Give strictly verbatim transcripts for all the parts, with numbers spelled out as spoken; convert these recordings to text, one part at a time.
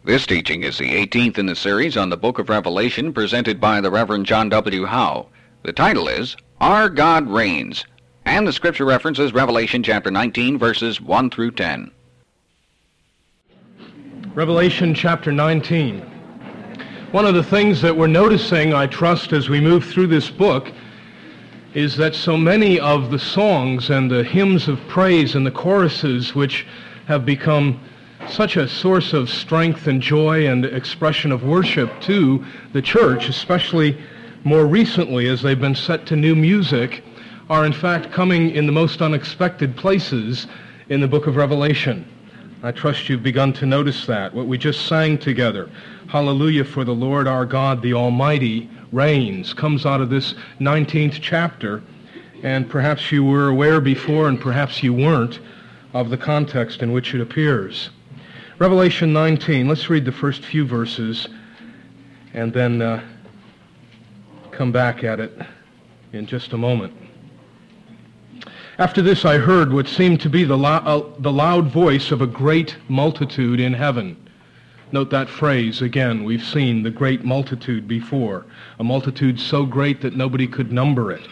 This teaching is the eighteenth in the series on the Book of Revelation, presented by the Reverend John W. Howe. The title is, Our God Reigns, and the scripture reference is Revelation chapter nineteen, verses one through ten. Revelation chapter nineteen. One of the things that we're noticing, I trust, as we move through this book, is that so many of the songs and the hymns of praise and the choruses, which have become such a source of strength and joy and expression of worship to the church, especially more recently as they've been set to new music, are in fact coming in the most unexpected places in the book of Revelation. I trust you've begun to notice that. What we just sang together, Hallelujah, for the Lord our God, the Almighty, reigns, comes out of this nineteenth chapter, and perhaps you were aware before and perhaps you weren't of the context in which it appears. Revelation nineteen, let's read the first few verses and then uh, come back at it in just a moment. After this I heard what seemed to be the, lo- uh, the loud voice of a great multitude in heaven. Note that phrase again. We've seen the great multitude before, a multitude so great that nobody could number it.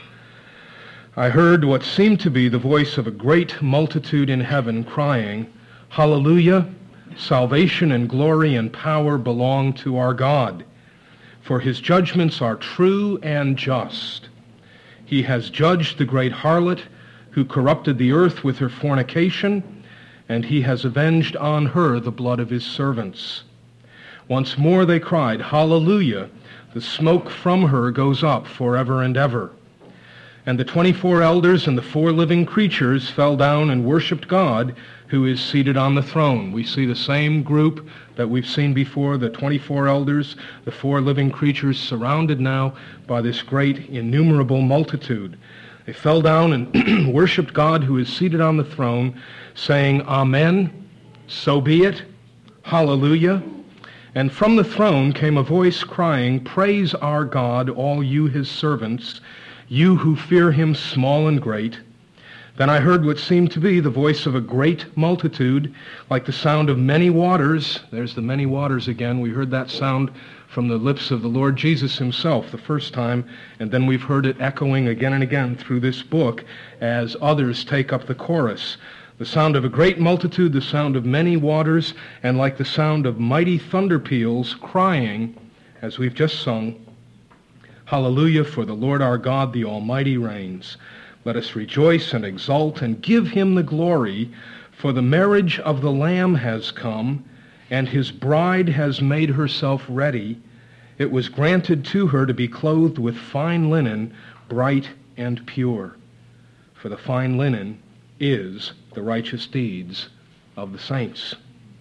I heard what seemed to be the voice of a great multitude in heaven crying, Hallelujah! Salvation and glory and power belong to our God, for his judgments are true and just. He has judged the great harlot who corrupted the earth with her fornication, and he has avenged on her the blood of his servants. Once more they cried, Hallelujah! The smoke from her goes up forever and ever. And the twenty-four elders and the four living creatures fell down and worshipped God, who is seated on the throne. We see the same group that we've seen before, the twenty-four elders, the four living creatures, surrounded now by this great innumerable multitude. They fell down and worshipped God, who is seated on the throne, saying, Amen, so be it, Hallelujah. And from the throne came a voice crying, Praise our God, all you his servants, you who fear him, small and great. Then I heard what seemed to be the voice of a great multitude, like the sound of many waters. There's the many waters again. We heard that sound from the lips of the Lord Jesus himself the first time, and then we've heard it echoing again and again through this book as others take up the chorus. The sound of a great multitude, the sound of many waters, and like the sound of mighty thunder peals, crying, as we've just sung, Hallelujah, for the Lord our God, the Almighty, reigns. Let us rejoice and exult and give him the glory, for the marriage of the Lamb has come, and his bride has made herself ready. It was granted to her to be clothed with fine linen, bright and pure. For the fine linen is the righteous deeds of the saints.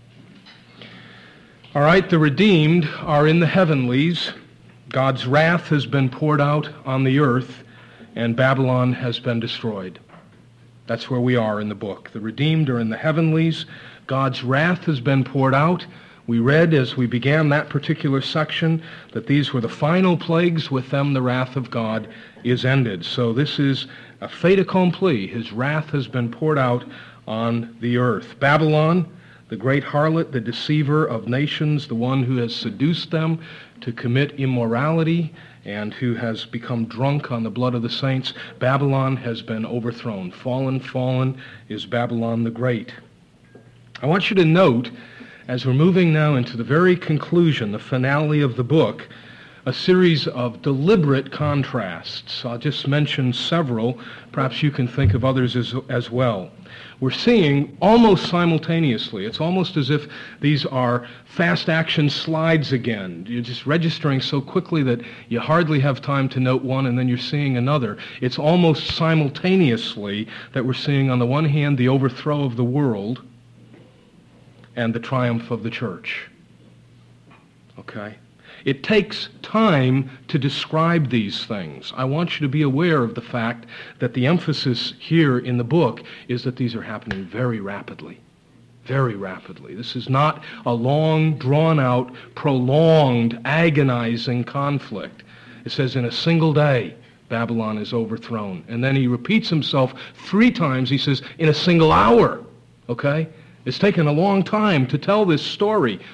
All right, the redeemed are in the heavenlies. God's wrath has been poured out on the earth, and Babylon has been destroyed. That's where we are in the book. The redeemed are in the heavenlies. God's wrath has been poured out. We read as we began that particular section that these were the final plagues. With them the wrath of God is ended. So this is a fait accompli. His wrath has been poured out on the earth. Babylon, the great harlot, the deceiver of nations, the one who has seduced them to commit immorality and who has become drunk on the blood of the saints, Babylon has been overthrown. Fallen, fallen is Babylon the Great. I want you to note, as we're moving now into the very conclusion, the finale of the book, a series of deliberate contrasts. I'll just mention several. Perhaps you can think of others as, as well. We're seeing almost simultaneously, it's almost as if these are fast action slides again. You're just registering so quickly that you hardly have time to note one and then you're seeing another. It's almost simultaneously that we're seeing on the one hand the overthrow of the world and the triumph of the church. Okay? It takes time to describe these things. I want you to be aware of the fact that the emphasis here in the book is that these are happening very rapidly. Very rapidly. This is not a long, drawn-out, prolonged, agonizing conflict. It says in a single day, Babylon is overthrown. And then he repeats himself three times. He says, in a single hour. Okay? It's taken a long time to tell this story.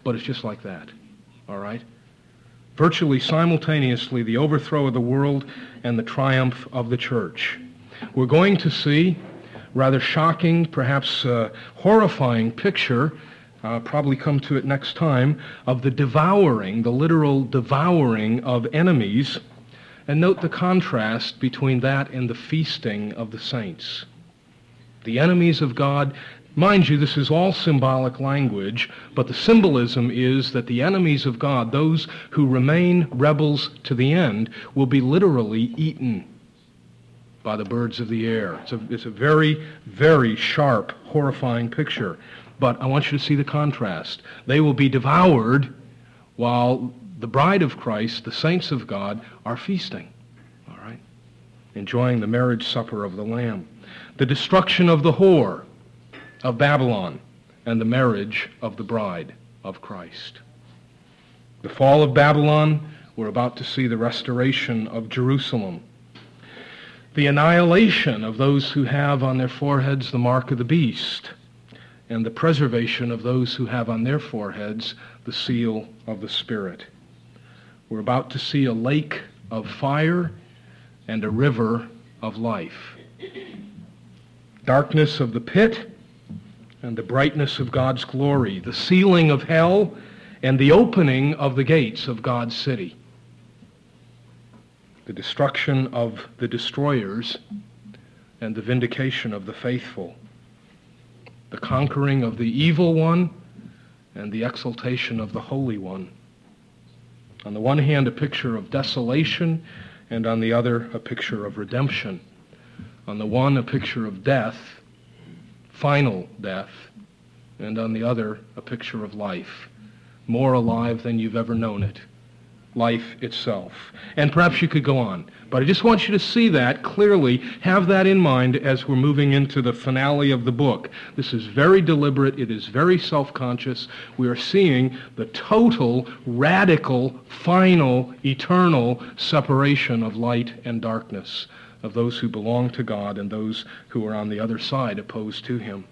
but it's just like that, all right? Virtually simultaneously, the overthrow of the world and the triumph of the church. We're going to see rather shocking, perhaps uh, horrifying picture, uh, probably come to it next time, of the devouring, the literal devouring of enemies. And note the contrast between that and the feasting of the saints. The enemies of God, mind you, this is all symbolic language, but the symbolism is that the enemies of God, those who remain rebels to the end, will be literally eaten by the birds of the air. It's a, it's a very, very sharp, horrifying picture. But I want you to see the contrast. They will be devoured while the bride of Christ, the saints of God, are feasting, all right, enjoying the marriage supper of the Lamb. The destruction of the whore of Babylon and the marriage of the bride of Christ. The fall of Babylon, we're about to see the restoration of Jerusalem. The annihilation of those who have on their foreheads the mark of the beast, and the preservation of those who have on their foreheads the seal of the Spirit. We're about to see a lake of fire and a river of life. Darkness of the pit and the brightness of God's glory, the sealing of hell and the opening of the gates of God's city. The destruction of the destroyers and the vindication of the faithful. The conquering of the evil one and the exaltation of the Holy One. On the one hand, a picture of desolation, and on the other, a picture of redemption. On the one, a picture of death, final death, and on the other, a picture of life, more alive than you've ever known it. Life itself. And perhaps you could go on, but I just want you to see that clearly, have that in mind as we're moving into the finale of the book. This is very deliberate, it is very self-conscious. We are seeing the total, radical, final, eternal separation of light and darkness, of those who belong to God and those who are on the other side opposed to him.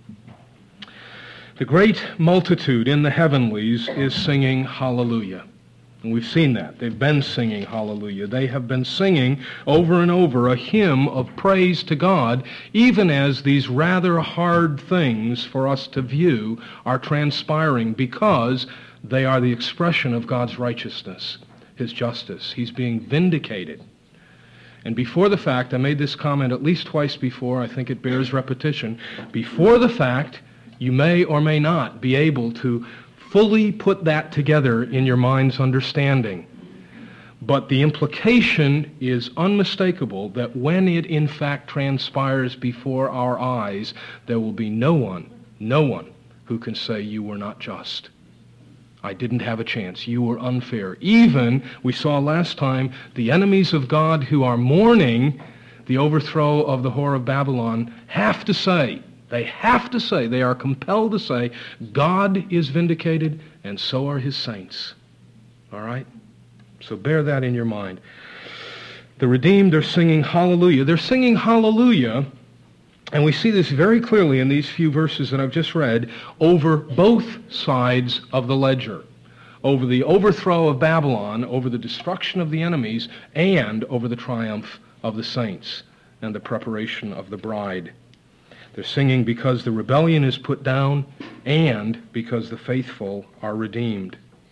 The great multitude in the heavenlies is singing hallelujah. And we've seen that. They've been singing hallelujah. They have been singing over and over a hymn of praise to God, even as these rather hard things for us to view are transpiring, because they are the expression of God's righteousness, his justice. He's being vindicated. And before the fact, I made this comment at least twice before, I think it bears repetition. Before the fact, you may or may not be able to fully put that together in your mind's understanding. But the implication is unmistakable that when it in fact transpires before our eyes, there will be no one, no one who can say you were not just. I didn't have a chance. You were unfair. Even, we saw last time, the enemies of God who are mourning the overthrow of the whore of Babylon have to say, They have to say, they are compelled to say, God is vindicated, and so are his saints. All right? So bear that in your mind. The redeemed are singing hallelujah. They're singing hallelujah, and we see this very clearly in these few verses that I've just read, over both sides of the ledger. Over the overthrow of Babylon, over the destruction of the enemies, and over the triumph of the saints and the preparation of the bride. They're singing because the rebellion is put down and because the faithful are redeemed.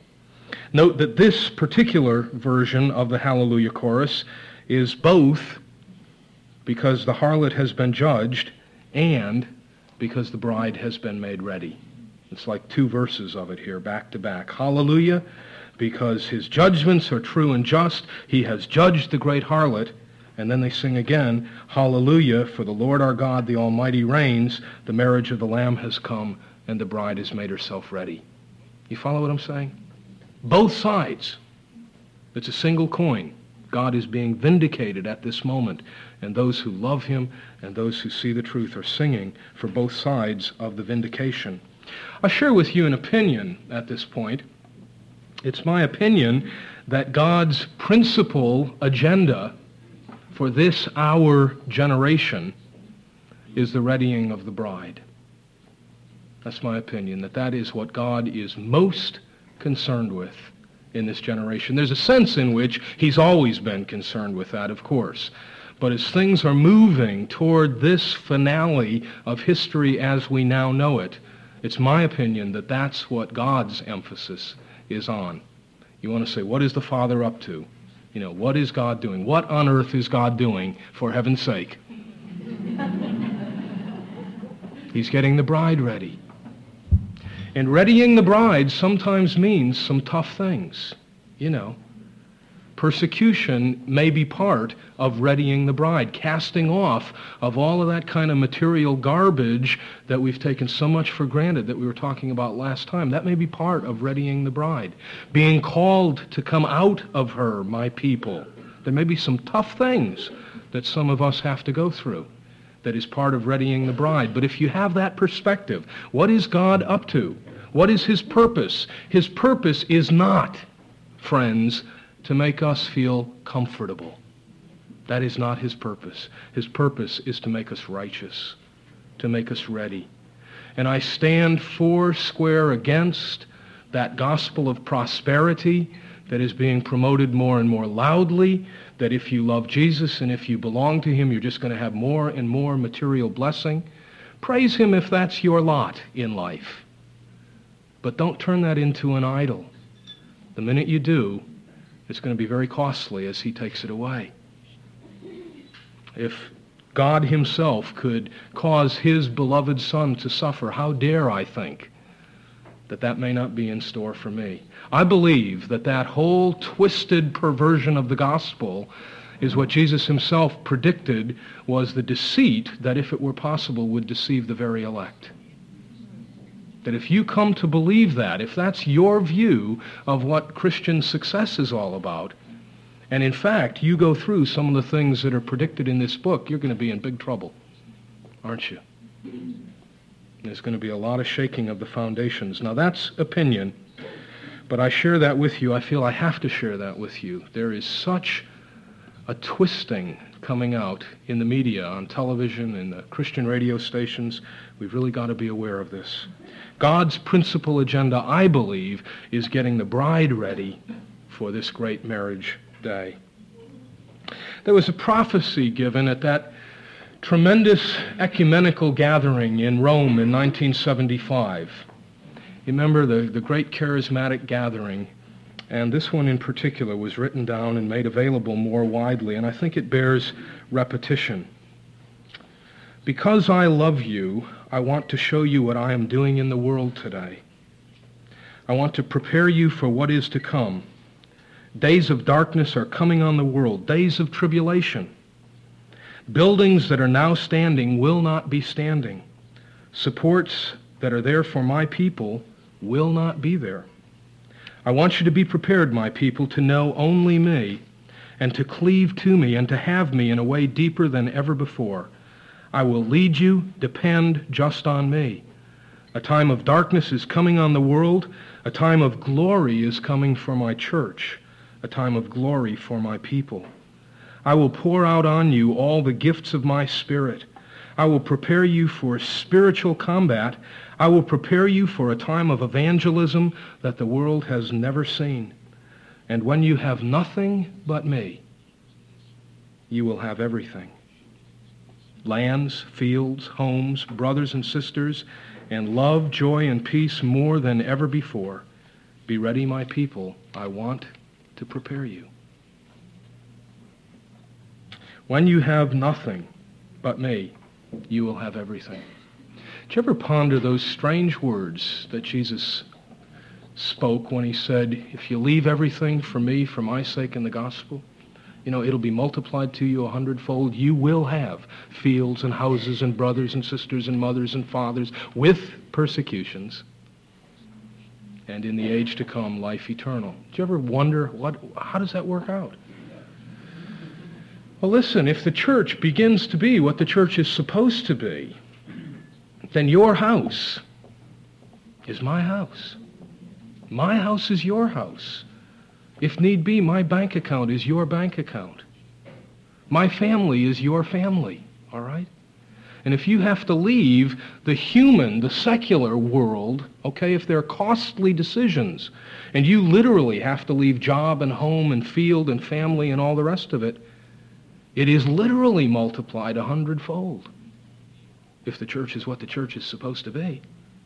Note that this particular version of the Hallelujah chorus is both because the harlot has been judged and because the bride has been made ready. It's like two verses of it here, back to back. Hallelujah, because his judgments are true and just. He has judged the great harlot. And then they sing again, hallelujah, for the Lord our God, the Almighty reigns. The marriage of the Lamb has come, and the bride has made herself ready. You follow what I'm saying? Both sides. It's a single coin. God is being vindicated at this moment, and those who love him and those who see the truth are singing for both sides of the vindication. I'll share with you an opinion at this point. It's my opinion that God's principal agenda for this our generation is the readying of the bride. That's my opinion, that that is what God is most concerned with in this generation. There's a sense in which he's always been concerned with that, of course. But as things are moving toward this finale of history as we now know it, it's my opinion that that's what God's emphasis is on. You want to say, what is the Father up to? You know, what is God doing? What on earth is God doing, for heaven's sake? He's getting the bride ready. And readying the bride sometimes means some tough things, you know. Persecution may be part of readying the bride, casting off of all of that kind of material garbage that we've taken so much for granted that we were talking about last time. That may be part of readying the bride. Being called to come out of her, my people. There may be some tough things that some of us have to go through that is part of readying the bride. But if you have that perspective, what is God up to? What is his purpose? His purpose is not, friends, to make us feel comfortable. That is not his purpose. His purpose is to make us righteous, to make us ready. And I stand four square against that gospel of prosperity that is being promoted more and more loudly, that if you love Jesus and if you belong to him, you're just going to have more and more material blessing. Praise him if that's your lot in life. But don't turn that into an idol. The minute you do, it's going to be very costly as he takes it away. If God himself could cause his beloved Son to suffer, how dare I think that that may not be in store for me? I believe that that whole twisted perversion of the gospel is what Jesus himself predicted was the deceit that, if it were possible, would deceive the very elect. That if you come to believe that, if that's your view of what Christian success is all about, and in fact you go through some of the things that are predicted in this book, you're going to be in big trouble, aren't you? There's going to be a lot of shaking of the foundations. Now that's opinion, but I share that with you. I feel I have to share that with you. There is such a twisting coming out in the media, on television, in the Christian radio stations. We've really got to be aware of this. God's principal agenda, I believe, is getting the bride ready for this great marriage day. There was a prophecy given at that tremendous ecumenical gathering in Rome in nineteen seventy-five. You remember the, the great charismatic gathering, and this one in particular was written down and made available more widely, and I think it bears repetition. Because I love you, I want to show you what I am doing in the world today. I want to prepare you for what is to come. Days of darkness are coming on the world, days of tribulation. Buildings that are now standing will not be standing. Supports that are there for my people will not be there. I want you to be prepared, my people, to know only me and to cleave to me and to have me in a way deeper than ever before. I will lead you, depend just on me. A time of darkness is coming on the world. A time of glory is coming for my church. A time of glory for my people. I will pour out on you all the gifts of my Spirit. I will prepare you for spiritual combat. I will prepare you for a time of evangelism that the world has never seen. And when you have nothing but me, you will have everything. Lands, fields, homes, brothers and sisters, and love, joy, and peace more than ever before. Be ready, my people. I want to prepare you. When you have nothing but me, you will have everything. Did you ever ponder those strange words that Jesus spoke when he said, if you leave everything for me, for my sake in the gospel, you know, it'll be multiplied to you a hundredfold. You will have fields and houses and brothers and sisters and mothers and fathers with persecutions. And in the age to come, life eternal. Do you ever wonder, what? how does that work out? Well, listen, if the church begins to be what the church is supposed to be, then your house is my house. My house is your house. If need be, my bank account is your bank account. My family is your family, all right? And if you have to leave the human, the secular world, okay, if there are costly decisions, and you literally have to leave job and home and field and family and all the rest of it, it is literally multiplied a hundredfold if the church is what the church is supposed to be.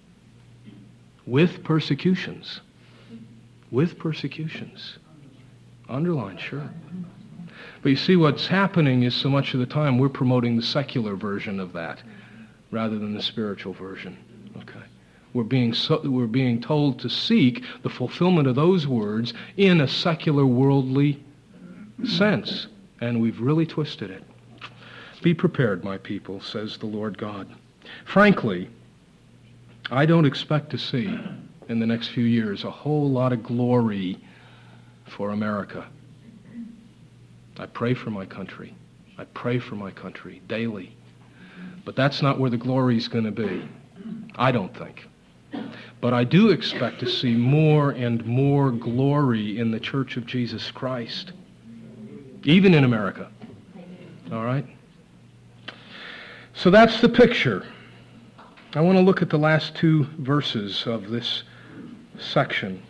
With persecutions. With persecutions. Underline, sure. But you see, what's happening is so much of the time we're promoting the secular version of that rather than the spiritual version. Okay. We're being so, we're being told to seek the fulfillment of those words in a secular, worldly sense. And we've really twisted it. Be prepared, my people, says the Lord God. Frankly, I don't expect to see in the next few years a whole lot of glory for America. I pray for my country. I pray for my country daily. But that's not where the glory is going to be, I don't think. But I do expect to see more and more glory in the Church of Jesus Christ, even in America. All right? So that's the picture. I want to look at the last two verses of this section.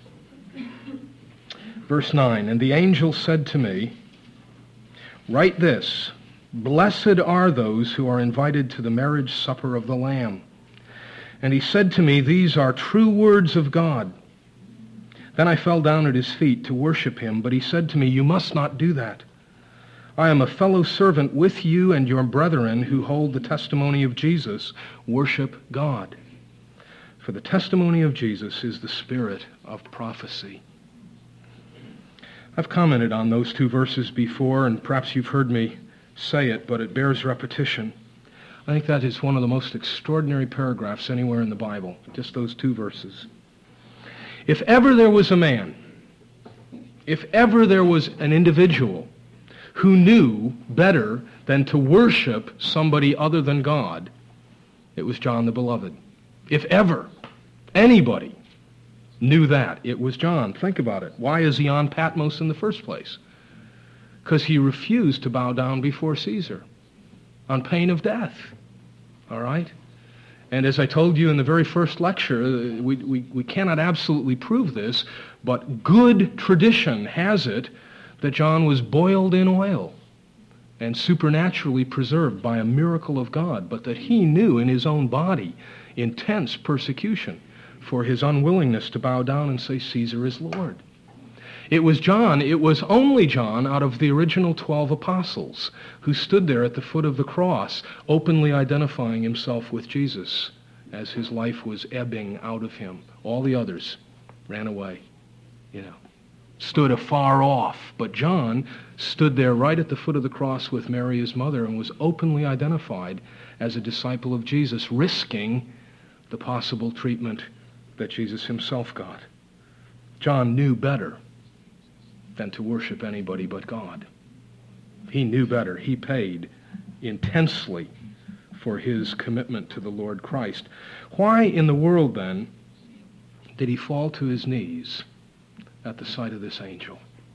Verse nine, and the angel said to me, write this, blessed are those who are invited to the marriage supper of the Lamb. And he said to me, these are true words of God. Then I fell down at his feet to worship him, but he said to me, you must not do that. I am a fellow servant with you and your brethren who hold the testimony of Jesus. Worship God. For the testimony of Jesus is the spirit of prophecy. I've commented on those two verses before, and perhaps you've heard me say it, but it bears repetition. I think that is one of the most extraordinary paragraphs anywhere in the Bible, just those two verses. If ever there was a man, if ever there was an individual who knew better than to worship somebody other than God, it was John the Beloved. If ever anybody knew that, it was John. Think about it. Why is he on Patmos in the first place? Because he refused to bow down before Caesar on pain of death. All right? And as I told you in the very first lecture, we, we, we cannot absolutely prove this, but good tradition has it that John was boiled in oil and supernaturally preserved by a miracle of God, but that he knew in his own body intense persecution for his unwillingness to bow down and say, Caesar is Lord. It was John, it was only John out of the original twelve apostles who stood there at the foot of the cross, openly identifying himself with Jesus as his life was ebbing out of him. All the others ran away, you know, stood afar off. But John stood there right at the foot of the cross with Mary, his mother, and was openly identified as a disciple of Jesus, risking the possible treatment that Jesus himself got. John knew better than to worship anybody but God. He knew better. He paid intensely for his commitment to the Lord Christ. Why in the world, then, did he fall to his knees at the sight of this angel?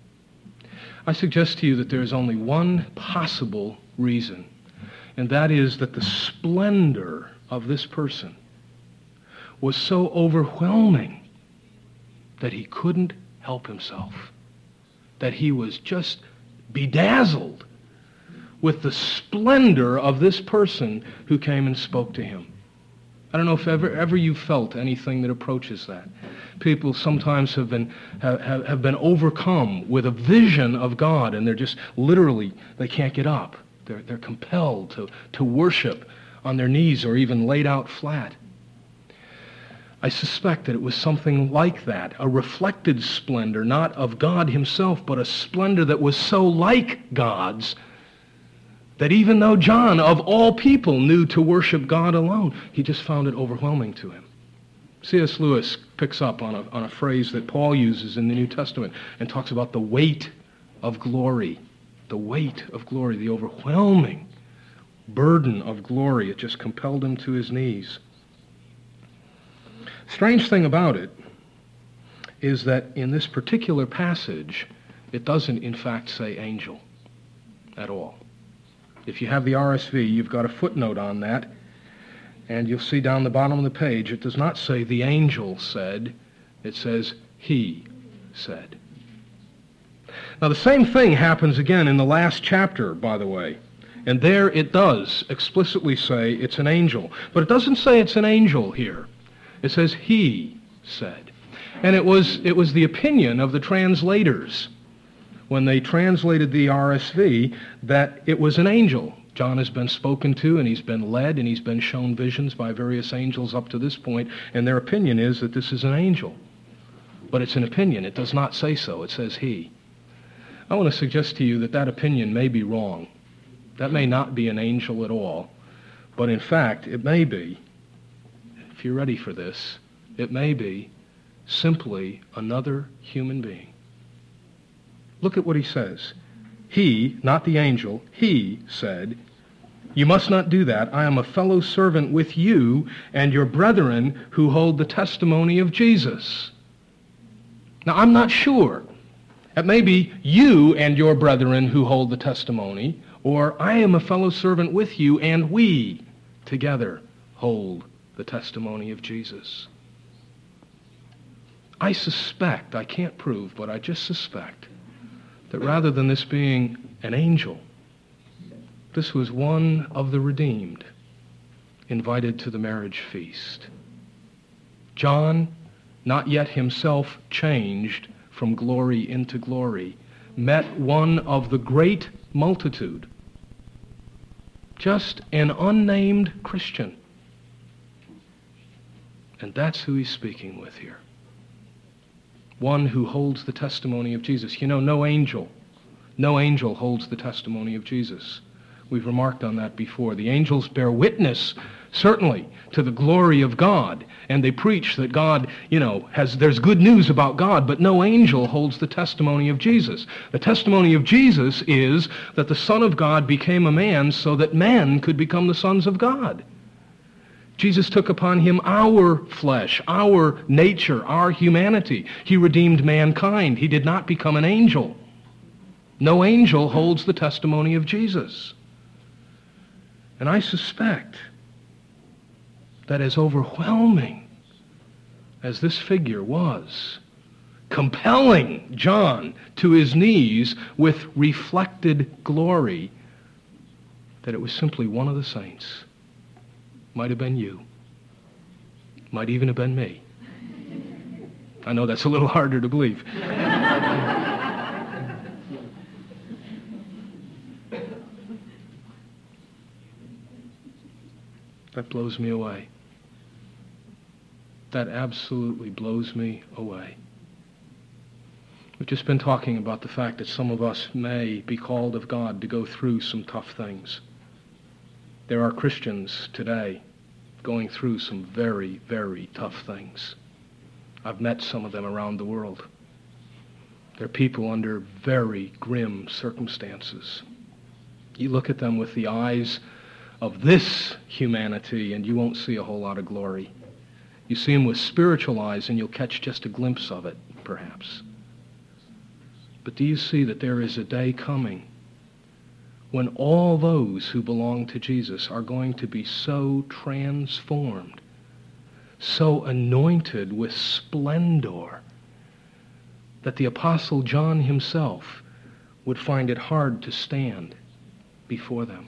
I suggest to you that there is only one possible reason, and that is that the splendor of this person was so overwhelming that he couldn't help himself, that he was just bedazzled with the splendor of this person who came and spoke to him. I don't know if ever ever you felt anything that approaches that. People sometimes have been have, have been overcome with a vision of God, and they're just literally, they can't get up. They're they're compelled to, to worship on their knees or even laid out flat. I suspect that it was something like that, a reflected splendor, not of God himself, but a splendor that was so like God's that even though John, of all people, knew to worship God alone, he just found it overwhelming to him. C S Lewis picks up on a, on a phrase that Paul uses in the New Testament and talks about the weight of glory. The weight of glory, the overwhelming burden of glory. It just compelled him to his knees. Strange thing about it is that in this particular passage, it doesn't in fact say angel at all. If you have the R S V, you've got a footnote on that, And you'll see down the bottom of the page, it does not say the angel said, it says he said. Now the same thing happens again in the last chapter, by the way. And there it does explicitly say it's an angel. But it doesn't say it's an angel here. It says he said. And it was it was the opinion of the translators when they translated the R S V that it was an angel. John has been spoken to, and he's been led, and he's been shown visions by various angels up to this point, and their opinion is that this is an angel. But it's an opinion. It does not say so. It says he. I want to suggest to you that that opinion may be wrong. That may not be an angel at all, but in fact, it may be, if you're ready for this, it may be simply another human being. Look at what he says. He, not the angel, he said, "You must not do that. I am a fellow servant with you and your brethren who hold the testimony of Jesus." Now, I'm not sure. It may be you and your brethren who hold the testimony, or I am a fellow servant with you and we together hold the testimony of Jesus. I suspect, I can't prove, but I just suspect that rather than this being an angel, this was one of the redeemed invited to the marriage feast. John, not yet himself changed from glory into glory, met one of the great multitude, just an unnamed Christian. And that's who he's speaking with here. One who holds the testimony of Jesus. You know, no angel, no angel holds the testimony of Jesus. We've remarked on that before. The angels bear witness, certainly, to the glory of God, and they preach that God, you know, has, there's good news about God, but no angel holds the testimony of Jesus. The testimony of Jesus is that the Son of God became a man so that men could become the sons of God. Jesus took upon him our flesh, our nature, our humanity. He redeemed mankind. He did not become an angel. No angel holds the testimony of Jesus. And I suspect that as overwhelming as this figure was, compelling John to his knees with reflected glory, that it was simply one of the saints. Might have been you. Might even have been me. I know that's a little harder to believe. That blows me away. That absolutely blows me away. We've just been talking about the fact that some of us may be called of God to go through some tough things. There are Christians today going through some very, very tough things. I've met some of them around the world. They're people under very grim circumstances. You look at them with the eyes of this humanity and you won't see a whole lot of glory. You see them with spiritual eyes and you'll catch just a glimpse of it, perhaps. But do you see that there is a day coming when all those who belong to Jesus are going to be so transformed, so anointed with splendor, that the Apostle John himself would find it hard to stand before them?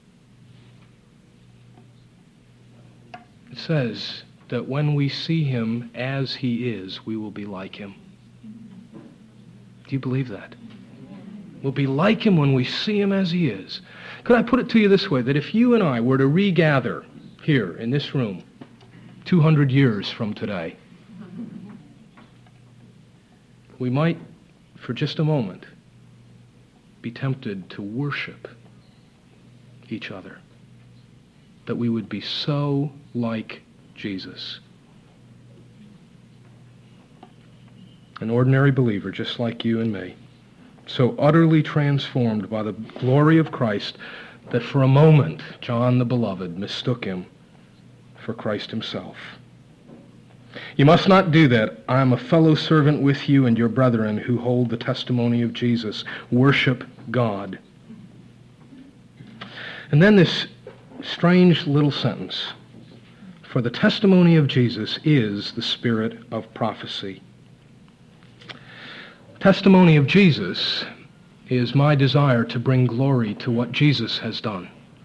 It says that when we see him as he is, we will be like him. Do you believe that? We'll be like him when we see him as he is. Could I put it to you this way, that if you and I were to regather here in this room two hundred years from today, we might, for just a moment, be tempted to worship each other, that we would be so like Jesus. An ordinary believer just like you and me, so utterly transformed by the glory of Christ that for a moment John the Beloved mistook him for Christ himself. You must not do that. I am a fellow servant with you and your brethren who hold the testimony of Jesus. Worship God. And then this strange little sentence. For the testimony of Jesus is the spirit of prophecy. Testimony of Jesus is my desire to bring glory to what Jesus has done.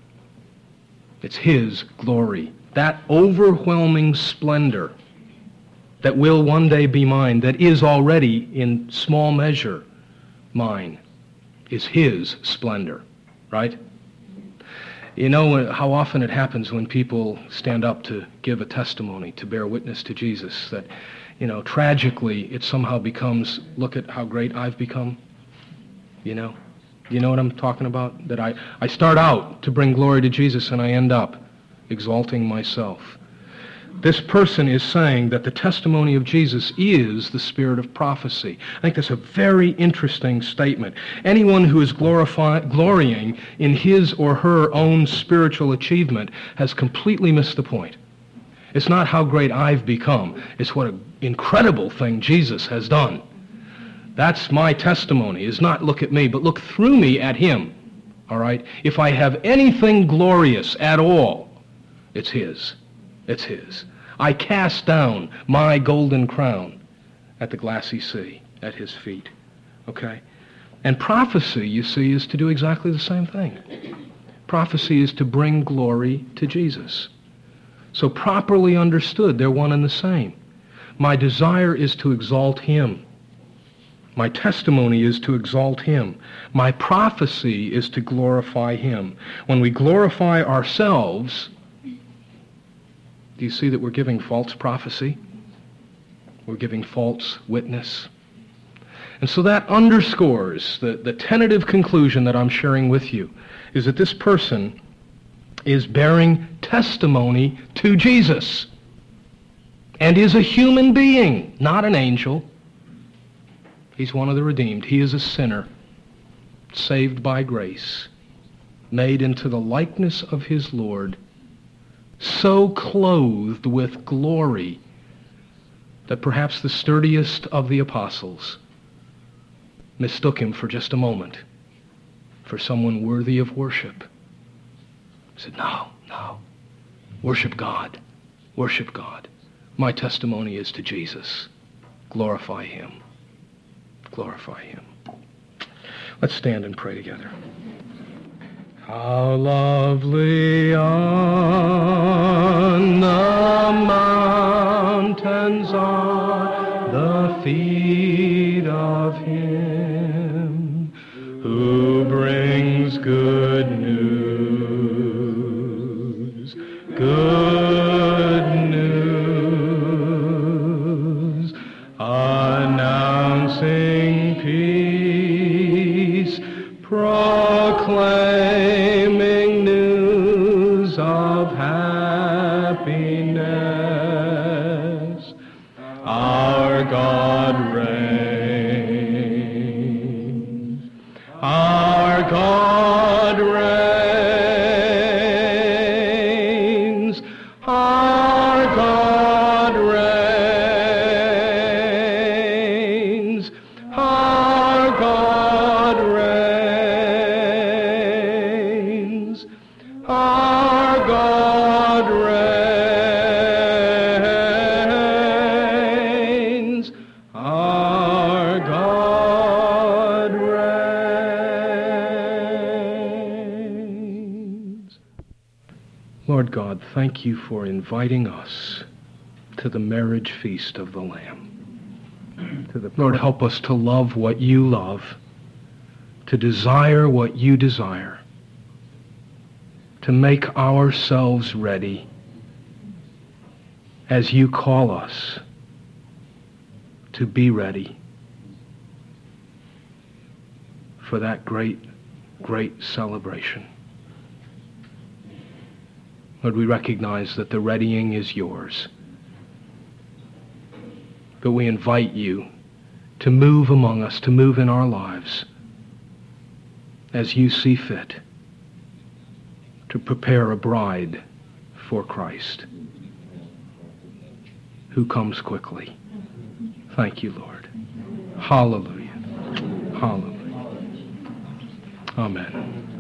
It's his glory, that overwhelming splendor that will one day be mine, that is already in small measure mine, is his splendor, right? You know how often it happens when people stand up to give a testimony, to bear witness to Jesus, that, you know, tragically it somehow becomes, look at how great I've become, you know? You know what I'm talking about? That I, I start out to bring glory to Jesus and I end up exalting myself. This person is saying that the testimony of Jesus is the spirit of prophecy. I think that's a very interesting statement. Anyone who is glorify, glorying in his or her own spiritual achievement has completely missed the point. It's not how great I've become. It's what an incredible thing Jesus has done. That's my testimony, is not look at me, but look through me at him. All right? If I have anything glorious at all, it's his. It's his. I cast down my golden crown at the glassy sea, at his feet. Okay? And prophecy, you see, is to do exactly the same thing. Prophecy is to bring glory to Jesus. So properly understood, they're one and the same. My desire is to exalt him. My testimony is to exalt him. My prophecy is to glorify him. When we glorify ourselves, do you see that we're giving false prophecy? We're giving false witness. And so that underscores the, the tentative conclusion that I'm sharing with you, is that this person is bearing testimony to Jesus and is a human being, not an angel. He's one of the redeemed. He is a sinner, saved by grace, made into the likeness of his Lord, so clothed with glory that perhaps the sturdiest of the apostles mistook him for just a moment for someone worthy of worship. He said, no, no, worship God, worship God. My testimony is to Jesus. Glorify him. Glorify him. Let's stand and pray together. How lovely on the mountains are the feet of him who brings good news, good news, announcing peace, proclaiming news of happiness. Our God reigns. Our God reigns. Our God reigns. Our God reigns. Our God reigns. Our God reigns. Lord God, thank you for inviting us to the marriage feast of the Lamb. To the Lord, help us to love what you love, to desire what you desire, to make ourselves ready as you call us to be ready for that great, great celebration. Lord, we recognize that the readying is yours, but we invite you to move among us, to move in our lives as you see fit, to prepare a bride for Christ who comes quickly. Thank you, Lord. Hallelujah. Hallelujah. Amen.